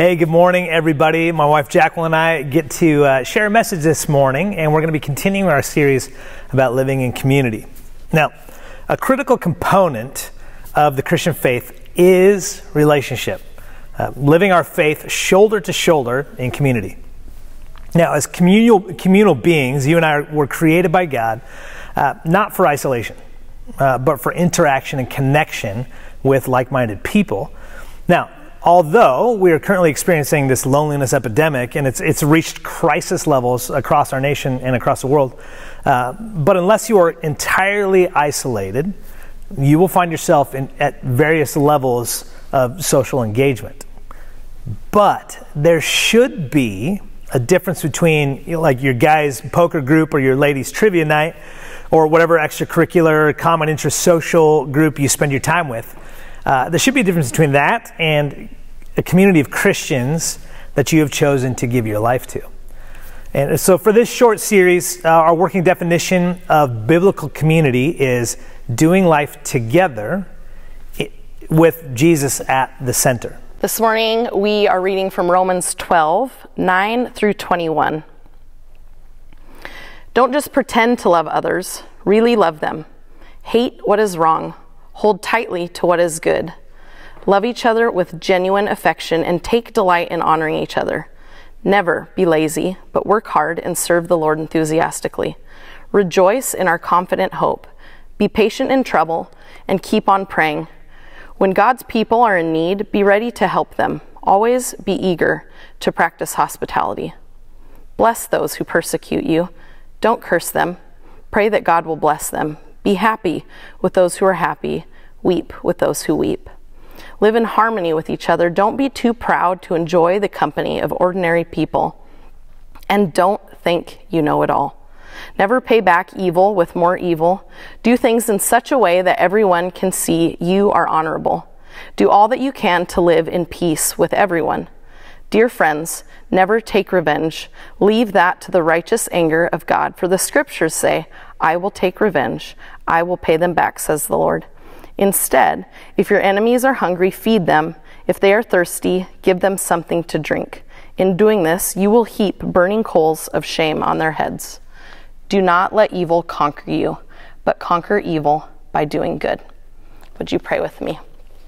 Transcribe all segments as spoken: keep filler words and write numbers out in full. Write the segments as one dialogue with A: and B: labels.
A: Hey, good morning, everybody. My wife Jacqueline and I get to uh, share a message this morning, and we're going to be continuing our series about living in community. Now, a critical component of the Christian faith is relationship, uh, living our faith shoulder to shoulder in community. Now, as communal communal beings, you and I were created by God, uh, not for isolation, uh, but for interaction and connection with like-minded people. Now, although we are currently experiencing this loneliness epidemic, and it's it's reached crisis levels across our nation and across the world, uh, but unless you are entirely isolated, you will find yourself in, at various levels of social engagement. But there should be a difference between, you know, like your guys' poker group or your ladies' trivia night or whatever extracurricular, common interest social group you spend your time with. Uh, there should be a difference between that and a community of Christians that you have chosen to give your life to. And so for this short series, uh, our working definition of biblical community is doing life together with Jesus at the center.
B: This morning we are reading from Romans twelve, nine through twenty-one. Don't just pretend to love others, really love them. Hate what is wrong. Hold tightly to what is good. Love each other with genuine affection and take delight in honoring each other. Never be lazy, but work hard and serve the Lord enthusiastically. Rejoice in our confident hope. Be patient in trouble and keep on praying. When God's people are in need, be ready to help them. Always be eager to practice hospitality. Bless those who persecute you. Don't curse them. Pray that God will bless them. Be happy with those who are happy. Weep with those who weep. Live in harmony with each other. Don't be too proud to enjoy the company of ordinary people. And don't think you know it all. Never pay back evil with more evil. Do things in such a way that everyone can see you are honorable. Do all that you can to live in peace with everyone. Dear friends, never take revenge. Leave that to the righteous anger of God. For the scriptures say, I will take revenge. I will pay them back, says the Lord. Instead, if your enemies are hungry, feed them. If they are thirsty, give them something to drink. In doing this, you will heap burning coals of shame on their heads. Do not let evil conquer you, but conquer evil by doing good. Would you pray with me?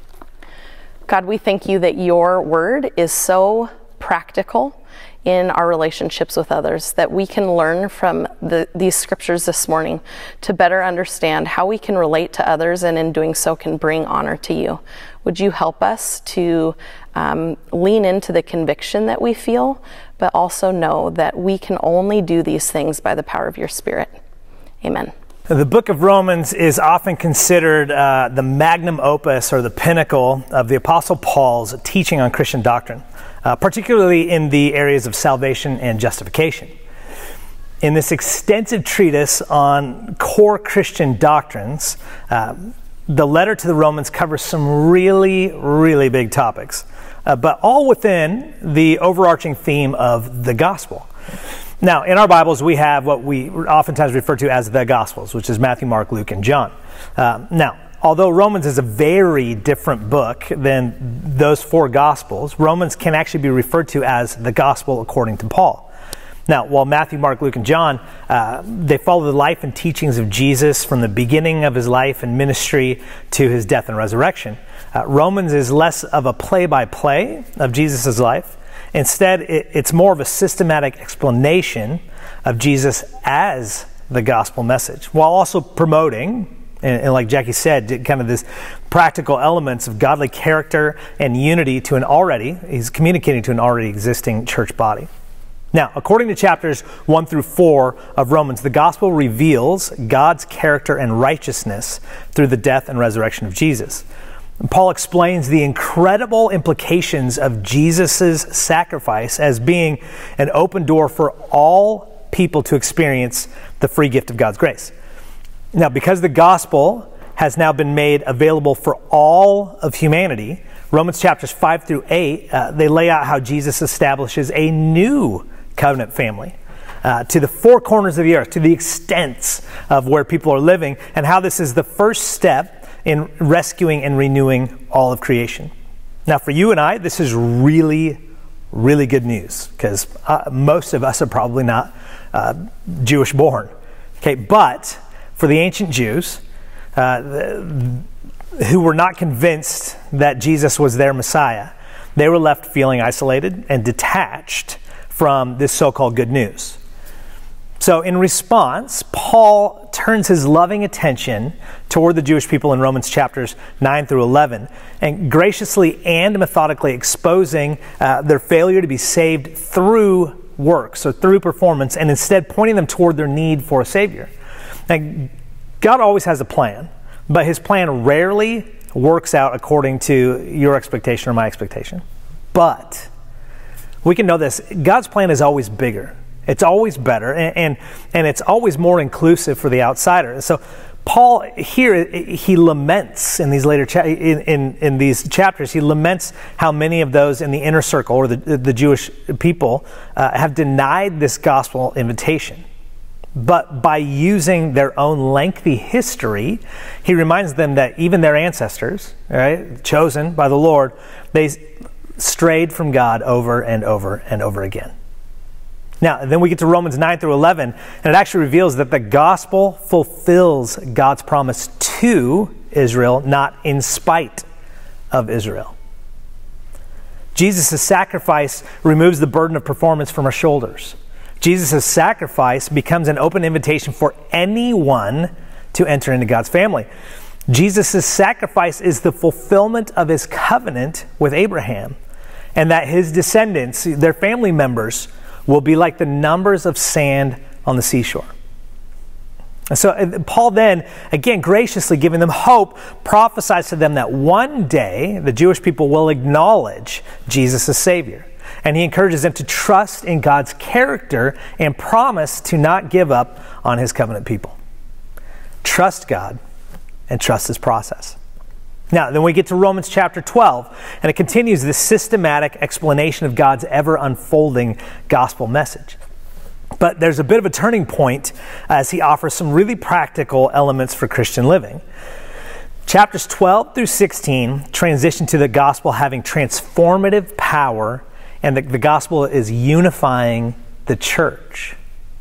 B: God, we thank you that your word is so practical in our relationships with others, that we can learn from the, these scriptures this morning to better understand how we can relate to others, and in doing so can bring honor to you. Would you help us to um, lean into the conviction that we feel, but also know that we can only do these things by the power of your Spirit. Amen.
A: The book of Romans is often considered uh, the magnum opus or the pinnacle of the Apostle Paul's teaching on Christian doctrine, uh, particularly in the areas of salvation and justification. In this extensive treatise on core Christian doctrines, uh, the letter to the Romans covers some really, really big topics, uh, but all within the overarching theme of the gospel. Now, in our Bibles, we have what we oftentimes refer to as the Gospels, which is Matthew, Mark, Luke, and John. Uh, now, although Romans is a very different book than those four Gospels, Romans can actually be referred to as the Gospel according to Paul. Now, while Matthew, Mark, Luke, and John, uh, they follow the life and teachings of Jesus from the beginning of his life and ministry to his death and resurrection, uh, Romans is less of a play-by-play of Jesus' life. Instead, it's more of a systematic explanation of Jesus as the gospel message, while also promoting, and like Jackie said, kind of this practical elements of godly character and unity to an already, he's communicating to an already existing church body. Now, according to chapters one through four of Romans, the gospel reveals God's character and righteousness through the death and resurrection of Jesus. Paul explains the incredible implications of Jesus' sacrifice as being an open door for all people to experience the free gift of God's grace. Now, because the gospel has now been made available for all of humanity, Romans chapters five through eight, uh, they lay out how Jesus establishes a new covenant family uh, to the four corners of the earth, to the extents of where people are living, and how this is the first step in rescuing and renewing all of creation. Now, for you and I, this is really, really good news, because uh, most of us are probably not uh, Jewish born. Okay, but for the ancient Jews, uh, the, who were not convinced that Jesus was their Messiah, they were left feeling isolated and detached from this so-called good news. So in response, Paul turns his loving attention toward the Jewish people in Romans chapters nine through eleven, and graciously and methodically exposing uh, their failure to be saved through works, so through performance, and instead pointing them toward their need for a Savior. Now, God always has a plan, but his plan rarely works out according to your expectation or my expectation. But we can know this: God's plan is always bigger. It's always better, and, and and it's always more inclusive for the outsider. So Paul here, he laments in these later cha- in, in in these chapters, he laments how many of those in the inner circle or the the Jewish people uh, have denied this gospel invitation. But by using their own lengthy history, he reminds them that even their ancestors, right, chosen by the Lord, they strayed from God over and over and over again. Now, then we get to Romans nine through eleven, and it actually reveals that the gospel fulfills God's promise to Israel, not in spite of Israel. Jesus' sacrifice removes the burden of performance from our shoulders. Jesus' sacrifice becomes an open invitation for anyone to enter into God's family. Jesus' sacrifice is the fulfillment of his covenant with Abraham, and that his descendants, their family members, will be like the numbers of sand on the seashore. And so Paul then, again, graciously giving them hope, prophesies to them that one day the Jewish people will acknowledge Jesus as Savior. And he encourages them to trust in God's character and promise to not give up on his covenant people. Trust God and trust his process. Now, then we get to Romans chapter twelve, and it continues this systematic explanation of God's ever-unfolding gospel message. But there's a bit of a turning point as he offers some really practical elements for Christian living. Chapters twelve through sixteen transition to the gospel having transformative power, and the, the gospel is unifying the church.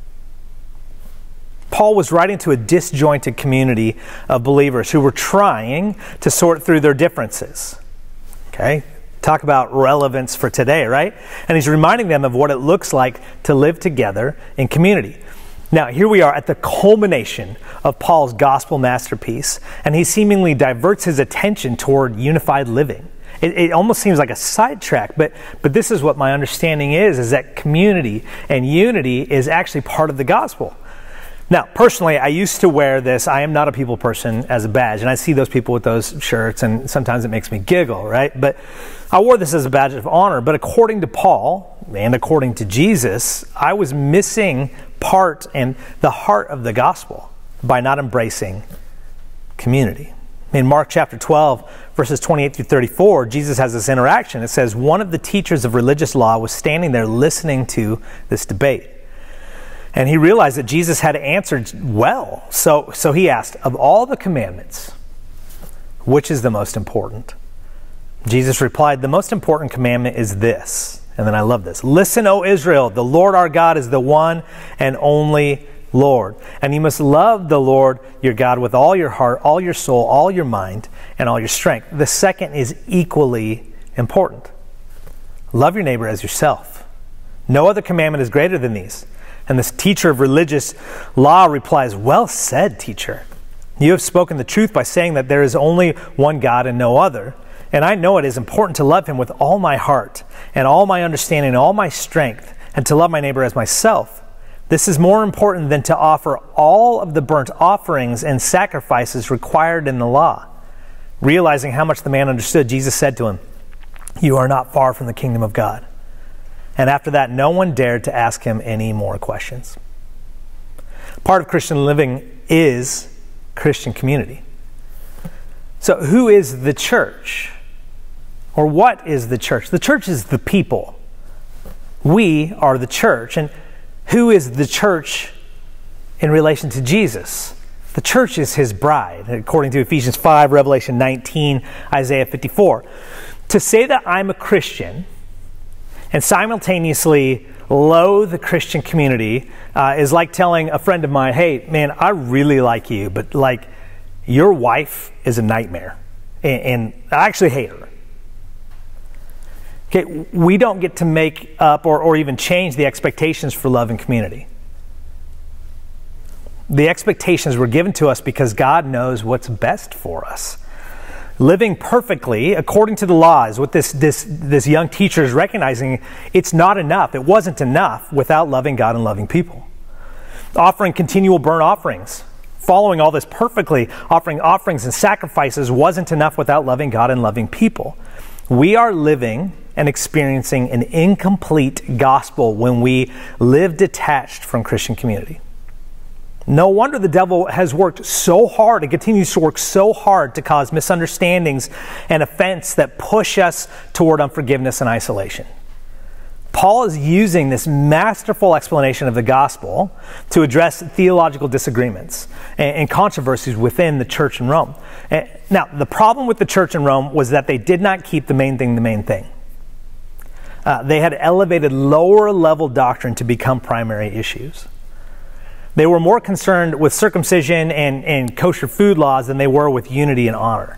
A: Paul was writing to a disjointed community of believers who were trying to sort through their differences. Okay? Talk about relevance for today, right? And he's reminding them of what it looks like to live together in community. Now, here we are at the culmination of Paul's gospel masterpiece, and he seemingly diverts his attention toward unified living. It, it almost seems like a sidetrack, but but this is what my understanding is, is that community and unity is actually part of the gospel. Now, personally, I used to wear this, I am not a people person, as a badge. And I see those people with those shirts, and sometimes it makes me giggle, right? But I wore this as a badge of honor. But according to Paul, and according to Jesus, I was missing part and the heart of the gospel by not embracing community. In Mark chapter twelve, verses twenty-eight through thirty-four, Jesus has this interaction. It says, one of the teachers of religious law was standing there listening to this debate. And he realized that Jesus had answered well. So, so he asked, of all the commandments, which is the most important? Jesus replied, the most important commandment is this. And then I love this. Listen, O Israel, the Lord our God is the one and only Lord. And you must love the Lord your God with all your heart, all your soul, all your mind, and all your strength. The second is equally important. Love your neighbor as yourself. No other commandment is greater than these. And this teacher of religious law replies, well said, teacher. You have spoken the truth by saying that there is only one God and no other. And I know it is important to love him with all my heart and all my understanding and all my strength, and to love my neighbor as myself. This is more important than to offer all of the burnt offerings and sacrifices required in the law. Realizing how much the man understood, Jesus said to him, you are not far from the kingdom of God. And after that, no one dared to ask him any more questions. Part of Christian living is Christian community. So who is the church? Or what is the church? The church is the people. We are the church. And who is the church in relation to Jesus? The church is his bride, according to Ephesians five, Revelation nineteen, Isaiah fifty-four. To say that I'm a Christian and simultaneously loathe the Christian community uh, is like telling a friend of mine, hey, man, I really like you, but like your wife is a nightmare, and, and I actually hate her. Okay, we don't get to make up or, or even change the expectations for love and community. The expectations were given to us because God knows what's best for us. Living perfectly according to the law is what this, this, this young teacher is recognizing. It's not enough. It wasn't enough without loving God and loving people. Offering continual burnt offerings, following all this perfectly, offering offerings and sacrifices wasn't enough without loving God and loving people. We are living and experiencing an incomplete gospel when we live detached from Christian community. No wonder the devil has worked so hard and continues to work so hard to cause misunderstandings and offense that push us toward unforgiveness and isolation. Paul is using this masterful explanation of the gospel to address theological disagreements and, and controversies within the church in Rome. And now, the problem with the church in Rome was that they did not keep the main thing the main thing. Uh, they had elevated lower level doctrine to become primary issues. They were more concerned with circumcision and, and kosher food laws than they were with unity and honor.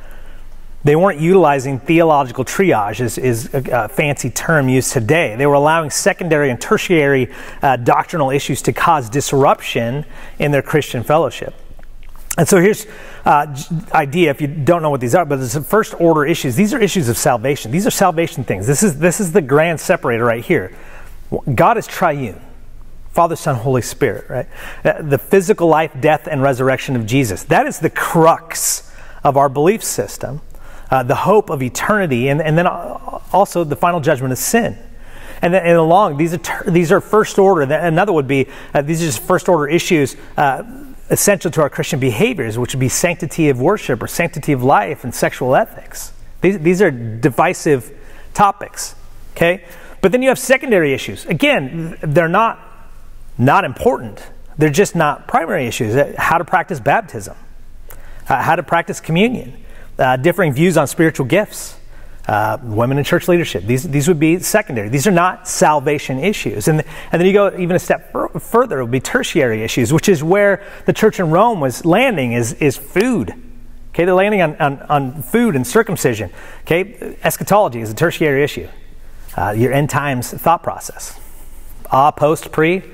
A: They weren't utilizing theological triage, is, is a, a fancy term used today. They were allowing secondary and tertiary uh, doctrinal issues to cause disruption in their Christian fellowship. And so here's uh, idea, if you don't know what these are, but it's the first order issues. These are issues of salvation. These are salvation things. This is, this is the grand separator right here. God is triune. Father, Son, Holy Spirit, right? The physical life, death, and resurrection of Jesus. That is the crux of our belief system, uh, the hope of eternity, and, and then also the final judgment of sin. And then and along, these are, ter- these are first order. Another would be, uh, these are just first order issues uh, essential to our Christian behaviors, which would be sanctity of worship or sanctity of life and sexual ethics. These, these are divisive topics, okay? But then you have secondary issues. Again, they're not Not important. They're just not primary issues. How to practice baptism, uh, how to practice communion, uh, differing views on spiritual gifts, uh, women in church leadership. These these would be secondary. These are not salvation issues. And, and then you go even a step fur- further, it would be tertiary issues, which is where the church in Rome was landing, is, is food. Okay, they're landing on, on, on food and circumcision. Okay, eschatology is a tertiary issue. Uh, your end times thought process. Ah, post, pre.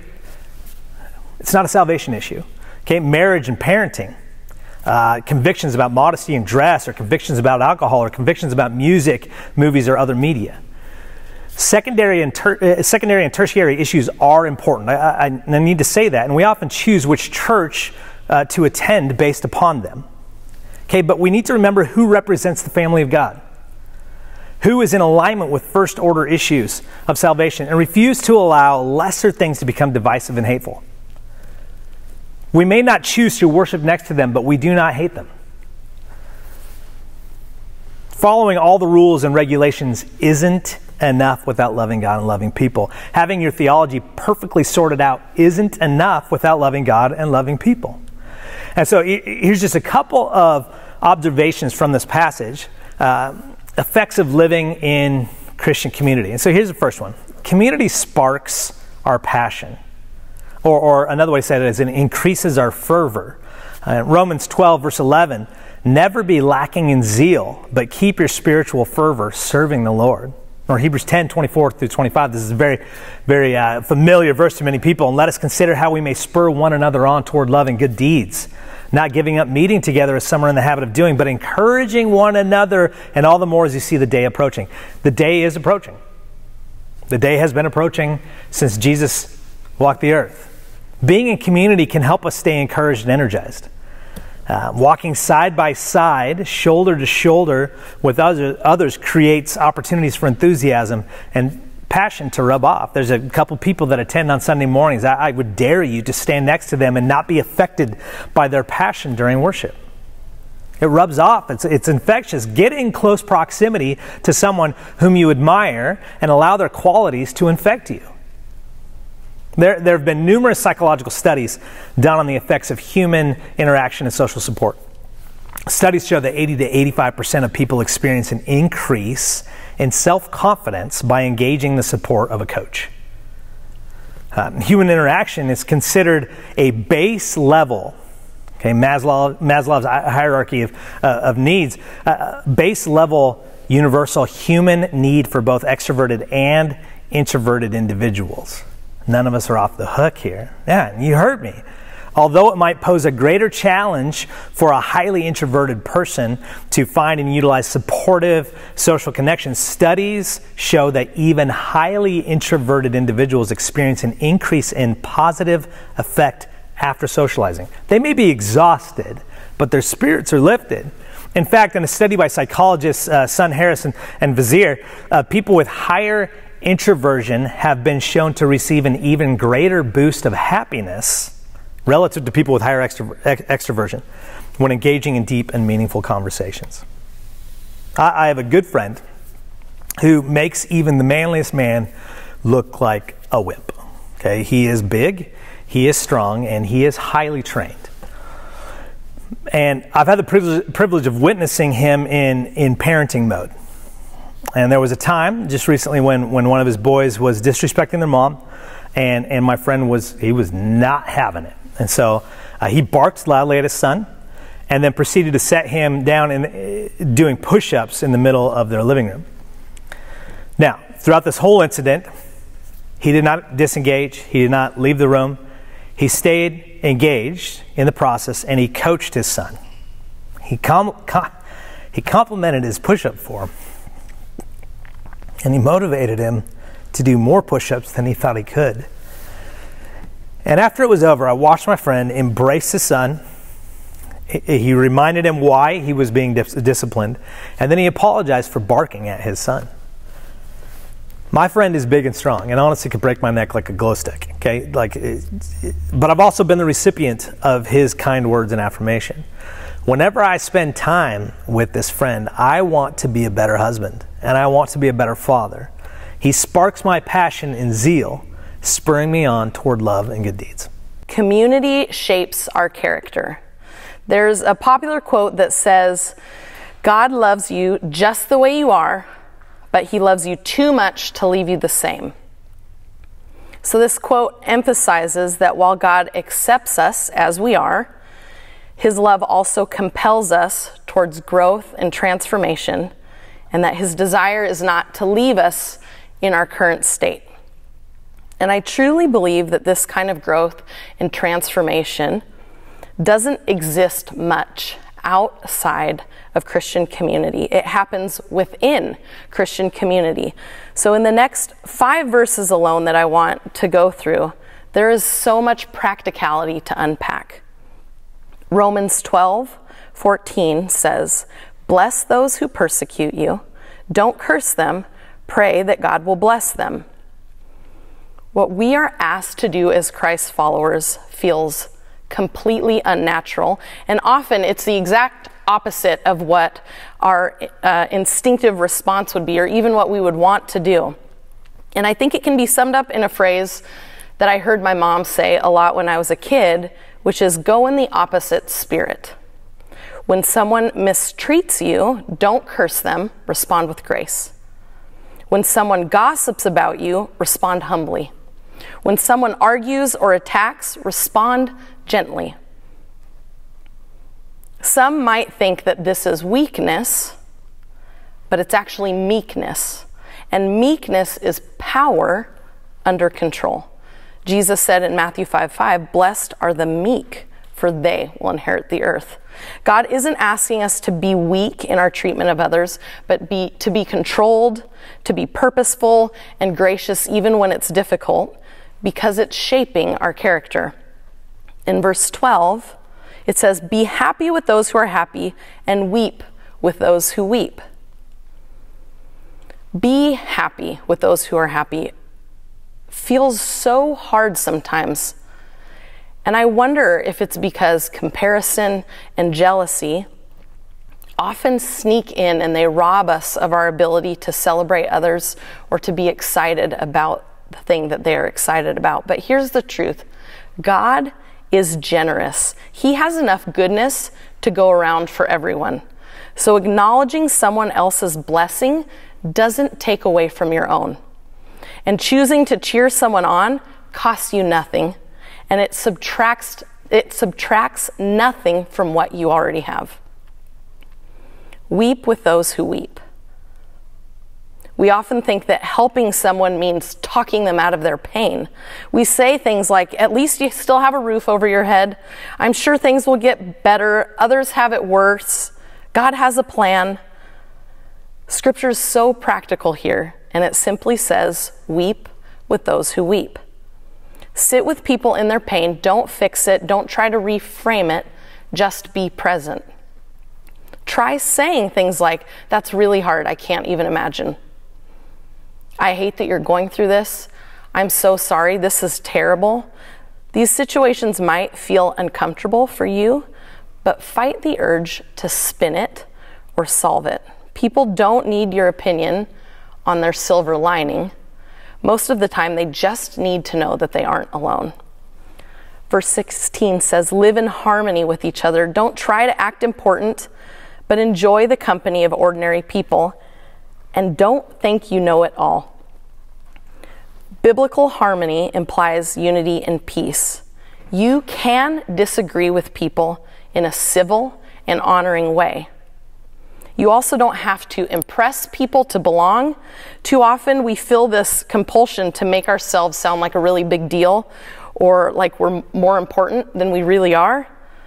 A: It's not a salvation issue. Okay, marriage and parenting, uh, convictions about modesty and dress, or convictions about alcohol, or convictions about music, movies, or other media. Secondary and ter- uh, secondary and tertiary issues are important. I, I, I need to say that, and we often choose which church uh, to attend based upon them. Okay, but we need to remember who represents the family of God, who is in alignment with first order issues of salvation, and refuse to allow lesser things to become divisive and hateful. We may not choose to worship next to them, but we do not hate them. Following all the rules and regulations isn't enough without loving God and loving people. Having your theology perfectly sorted out isn't enough without loving God and loving people. And so here's just a couple of observations from this passage, uh, effects of living in Christian community. And so here's the first one. Community sparks our passion. Or, or another way to say it is it increases our fervor. Uh, Romans twelve, verse eleven, never be lacking in zeal, but keep your spiritual fervor serving the Lord. Or Hebrews ten, twenty-four through twenty-five, this is a very, very uh, familiar verse to many people. And let us consider how we may spur one another on toward love and good deeds, not giving up meeting together as some are in the habit of doing, but encouraging one another, and all the more as you see the day approaching. The day is approaching. The day has been approaching since Jesus walked the earth. Being in community can help us stay encouraged and energized. Uh, walking side by side, shoulder to shoulder with other, others creates opportunities for enthusiasm and passion to rub off. There's a couple people that attend on Sunday mornings. I, I would dare you to stand next to them and not be affected by their passion during worship. It rubs off. It's, it's infectious. Get in close proximity to someone whom you admire and allow their qualities to infect you. There, there have been numerous psychological studies done on the effects of human interaction and social support. Studies show that eighty to eighty-five percent of people experience an increase and self-confidence by engaging the support of a coach. Um, human interaction is considered a base level, okay, Maslow, Maslow's hierarchy of, uh, of needs, uh, base level universal human need for both extroverted and introverted individuals. None of us are off the hook here. Yeah, you heard me. Although it might pose a greater challenge for a highly introverted person to find and utilize supportive social connections, studies show that even highly introverted individuals experience an increase in positive effect after socializing. They may be exhausted, but their spirits are lifted. In fact, in a study by psychologists uh, Sun Harris and, and Vizier, uh, people with higher introversion have been shown to receive an even greater boost of happiness relative to people with higher extro- ex- extroversion when engaging in deep and meaningful conversations. I, I have a good friend who makes even the manliest man look like a wimp. Okay, he is big, he is strong, and he is highly trained. And I've had the privilege, privilege of witnessing him in, in parenting mode. And there was a time just recently when, when one of his boys was disrespecting their mom, and, and my friend was, he was not having it. And so uh, he barked loudly at his son and then proceeded to set him down and uh, doing push-ups in the middle of their living room. Now, throughout this whole incident, he did not disengage. He did not leave the room. He stayed engaged in the process, and he coached his son. He, com- com- he complimented his push-up form, and he motivated him to do more push-ups than he thought he could. And after it was over, I watched my friend embrace his son. He reminded him why he was being dis- disciplined, and then he apologized for barking at his son. My friend is big and strong, and honestly could break my neck like a glow stick. Okay, like, it, it, but I've also been the recipient of his kind words and affirmation. Whenever I spend time with this friend, I want to be a better husband, and I want to be a better father. He sparks my passion and zeal, spurring me on toward love and good deeds.
B: Community shapes our character. There's a popular quote that says, God loves you just the way you are, but he loves you too much to leave you the same. So this quote emphasizes that while God accepts us as we are, his love also compels us towards growth and transformation, and that his desire is not to leave us in our current state. And I truly believe that this kind of growth and transformation doesn't exist much outside of Christian community. It happens within Christian community. So in the next five verses alone that I want to go through, there is so much practicality to unpack. Romans twelve fourteen says, "Bless those who persecute you. Don't curse them. Pray that God will bless them." What we are asked to do as Christ followers feels completely unnatural, and often it's the exact opposite of what our uh, instinctive response would be, or even what we would want to do. And I think it can be summed up in a phrase that I heard my mom say a lot when I was a kid, which is go in the opposite spirit. When someone mistreats you, don't curse them, respond with grace. When someone gossips about you, respond humbly. When someone argues or attacks, respond gently. Some might think that this is weakness, but it's actually meekness. And meekness is power under control. Jesus said in Matthew five five, "Blessed are the meek, for they will inherit the earth." God isn't asking us to be weak in our treatment of others, but be to be controlled, to be purposeful and gracious even when it's difficult, because it's shaping our character. In verse twelve, it says, "Be happy with those who are happy and weep with those who weep." Be happy with those who are happy feels so hard sometimes. And I wonder if it's because comparison and jealousy often sneak in and they rob us of our ability to celebrate others or to be excited about the thing that they are excited about. But here's the truth. God is generous. He has enough goodness to go around for everyone. So acknowledging someone else's blessing doesn't take away from your own. And choosing to cheer someone on costs you nothing, and it subtracts it subtracts nothing from what you already have. Weep with those who weep. We often think that helping someone means talking them out of their pain. We say things like, at least you still have a roof over your head. I'm sure things will get better. Others have it worse. God has a plan. Scripture is so practical here, and it simply says, weep with those who weep. Sit with people in their pain. Don't fix it. Don't try to reframe it. Just be present. Try saying things like, that's really hard. I can't even imagine. I hate that you're going through this. I'm so sorry. This is terrible. These situations might feel uncomfortable for you, but fight the urge to spin it or solve it. People don't need your opinion on their silver lining. Most of the time, they just need to know that they aren't alone. Verse sixteen says, live in harmony with each other. Don't try to act important, but enjoy the company of ordinary people, and don't think you know it all. Biblical harmony implies unity and peace. You can disagree with people in a civil and honoring way. You also don't have to impress people to belong. Too often we feel this compulsion to make ourselves sound like a really big deal or like we're more important than we really are.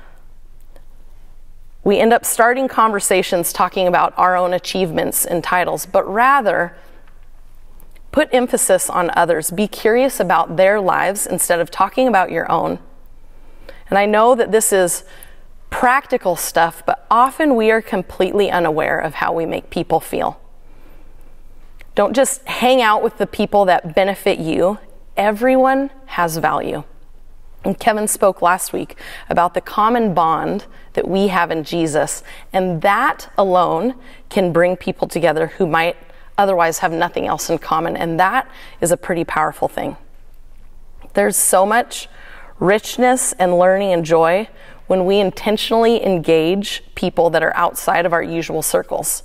B: We end up starting conversations talking about our own achievements and titles, but rather put emphasis on others. Be curious about their lives instead of talking about your own. And I know that this is practical stuff, but often we are completely unaware of how we make people feel. Don't just hang out with the people that benefit you. Everyone has value. And Kevin spoke last week about the common bond that we have in Jesus, and that alone can bring people together who might otherwise have nothing else in common, and that is a pretty powerful thing. There's so much richness and learning and joy when we intentionally engage people that are outside of our usual circles.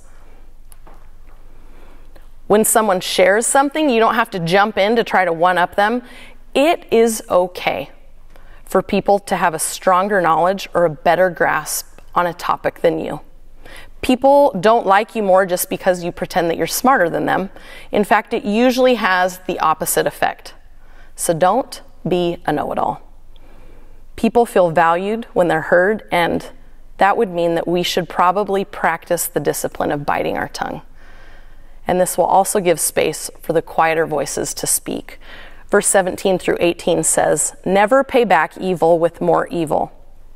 B: When someone shares something, you don't have to jump in to try to one-up them. It is okay for people to have a stronger knowledge or a better grasp on a topic than you. People don't like you more just because you pretend that you're smarter than them. In fact, it usually has the opposite effect. So don't be a know-it-all. People feel valued when they're heard, and that would mean that we should probably practice the discipline of biting our tongue. And this will also give space for the quieter voices to speak. Verse seventeen through eighteen says, never pay back evil with more evil.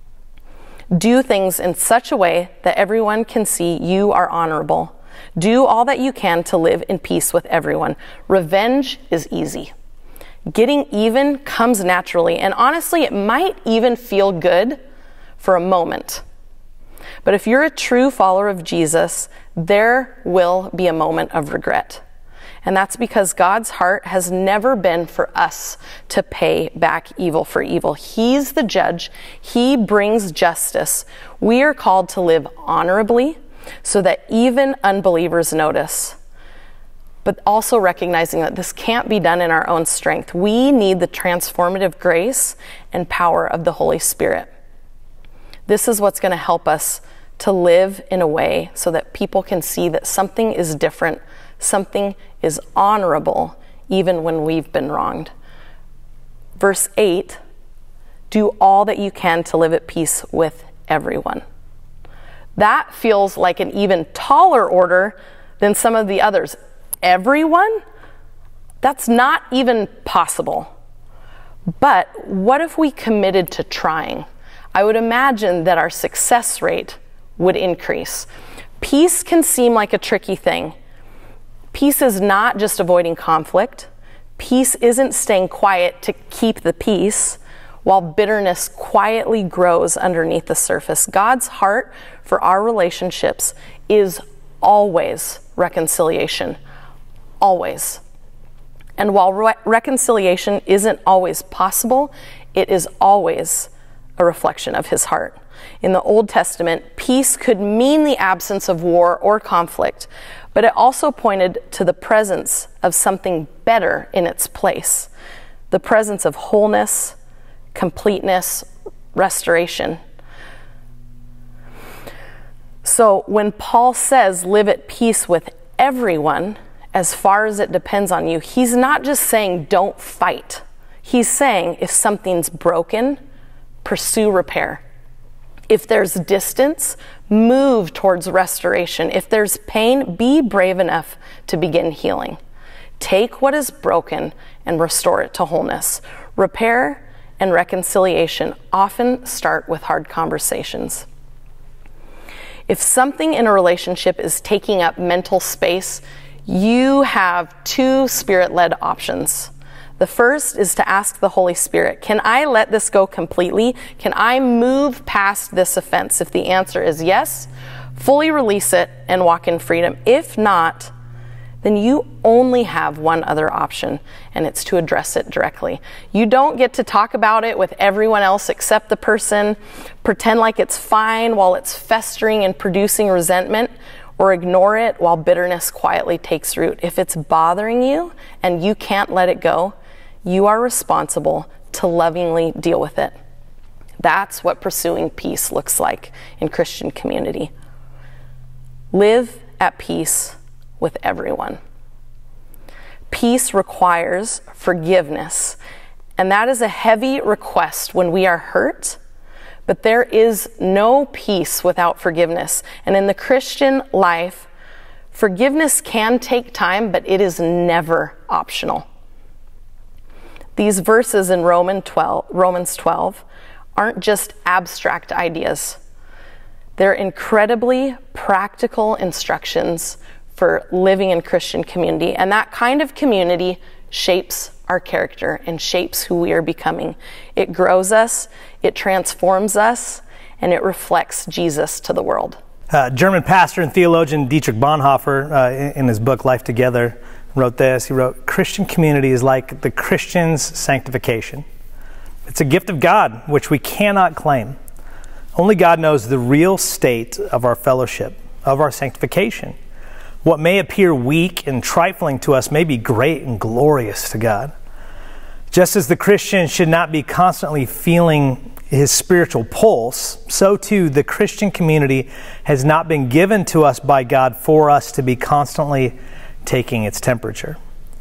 B: Do things in such a way that everyone can see you are honorable. Do all that you can to live in peace with everyone. Revenge is easy. Getting even comes naturally, and honestly, it might even feel good for a moment. But if you're a true follower of Jesus, there will be a moment of regret. And that's because God's heart has never been for us to pay back evil for evil. He's the judge. He brings justice. We are called to live honorably so that even unbelievers notice. But also recognizing that this can't be done in our own strength. We need the transformative grace and power of the Holy Spirit. This is what's going to help us to live in a way so that people can see that something is different, something is honorable, even when we've been wronged. Verse eight, do all that you can to live at peace with everyone. That feels like an even taller order than some of the others. Everyone? That's not even possible. But what if we committed to trying? I would imagine that our success rate would increase. Peace can seem like a tricky thing. Peace is not just avoiding conflict. Peace isn't staying quiet to keep the peace while bitterness quietly grows underneath the surface. God's heart for our relationships is always reconciliation. Always. And while re- reconciliation isn't always possible, it is always a reflection of his heart. In the Old Testament, peace could mean the absence of war or conflict, but it also pointed to the presence of something better in its place, the presence of wholeness, completeness, restoration. So when Paul says live at peace with everyone, as far as it depends on you, he's not just saying don't fight. He's saying if something's broken, pursue repair. If there's distance, move towards restoration. If there's pain, be brave enough to begin healing. Take what is broken and restore it to wholeness. Repair and reconciliation often start with hard conversations. If something in a relationship is taking up mental space, you have two Spirit-led options. The first is to ask the Holy Spirit, can I let this go completely? Can I move past this offense? If the answer is yes, fully release it and walk in freedom. If not, then you only have one other option, and it's to address it directly. You don't get to talk about it with everyone else except the person, pretend like it's fine while it's festering and producing resentment, or ignore it while bitterness quietly takes root. If it's bothering you and you can't let it go, you are responsible to lovingly deal with it. That's what pursuing peace looks like in Christian community. Live at peace with everyone. Peace requires forgiveness, and that is a heavy request when we are hurt, but there is no peace without forgiveness. And in the Christian life, forgiveness can take time, but it is never optional. These verses in Romans twelve aren't just abstract ideas. They're incredibly practical instructions for living in Christian community. And that kind of community shapes our character and shapes who we are becoming. It grows us, it transforms us, and it reflects Jesus to the world.
A: Uh, German pastor and theologian Dietrich Bonhoeffer, uh, in, in his book Life Together, wrote this. He wrote, Christian community is like the Christian's sanctification. It's a gift of God, which we cannot claim. Only God knows the real state of our fellowship, of our sanctification. What may appear weak and trifling to us may be great and glorious to God. Just as the Christian should not be constantly feeling his spiritual pulse, so too the Christian community has not been given to us by God for us to be constantly taking its temperature.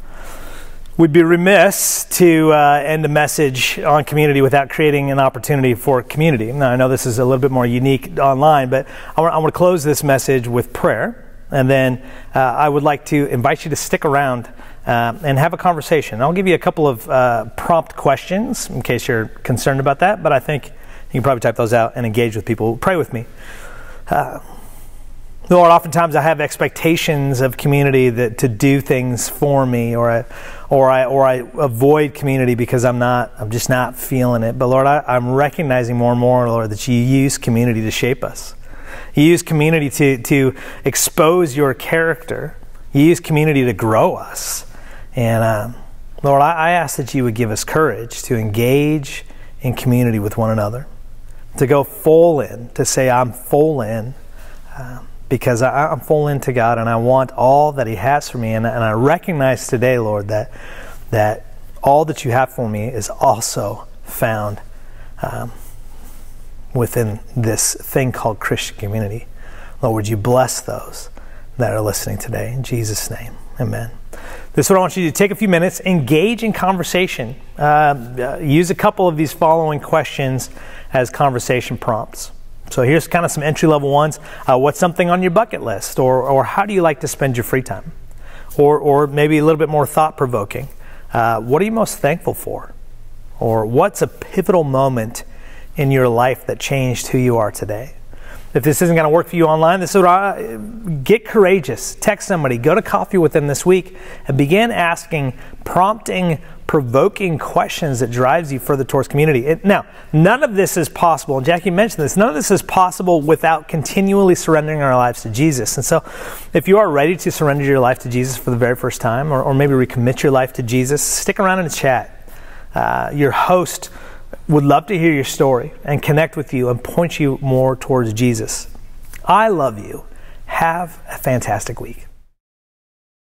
A: We'd be remiss to uh, end a message on community without creating an opportunity for community. Now, I know this is a little bit more unique online, but I want, I want to close this message with prayer. And then uh, I would like to invite you to stick around uh, and have a conversation. I'll give you a couple of uh, prompt questions in case you're concerned about that, but I think you can probably type those out and engage with people. Pray with me. Uh, Lord, oftentimes I have expectations of community that to do things for me, or I, or I, or I avoid community because I'm not, I'm just not feeling it. But Lord, I, I'm recognizing more and more, Lord, that you use community to shape us. You use community to, to expose your character. You use community to grow us. And um, Lord, I, I ask that you would give us courage to engage in community with one another, to go full in, to say I'm full in, um, because I, I'm full into God and I want all that He has for me. And, and I recognize today, Lord, that that all that you have for me is also found um, within this thing called Christian community. Lord, would you bless those that are listening today? In Jesus' name, amen. This is what I want you to do. Take a few minutes, engage in conversation. Uh, use a couple of these following questions as conversation prompts. So here's kind of some entry-level ones. Uh, what's something on your bucket list? Or or how do you like to spend your free time? Or, or maybe a little bit more thought-provoking. Uh, what are you most thankful for? Or what's a pivotal moment in your life that changed who you are today? If this isn't going to work for you online, this is what I, get courageous. Text somebody. Go to coffee with them this week and begin asking prompting, provoking questions that drives you further towards community. It, now, none of this is possible, and Jackie mentioned this, none of this is possible without continually surrendering our lives to Jesus. And so if you are ready to surrender your life to Jesus for the very first time, or, or maybe recommit your life to Jesus, stick around in the chat. Uh, your host Would love to hear your story and connect with you and point you more towards Jesus. I love you. Have a fantastic week.